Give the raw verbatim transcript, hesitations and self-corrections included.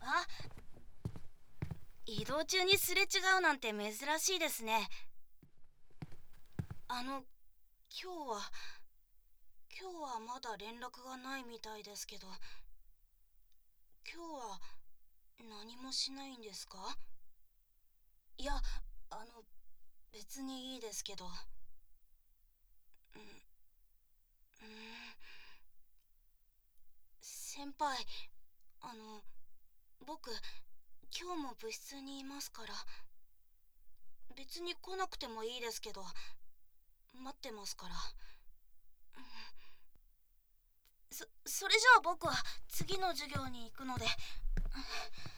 あ、移動中にすれ違うなんて珍しいですね。あの、今日は、今日はまだ連絡がないみたいですけど、今日は何もしないんですか？いや、あの、別にいいですけど。うん、うん、先輩、あの、僕、今日も部室にいますから、別に来なくてもいいですけど、待ってますから。そ、それじゃあ僕は次の授業に行くので。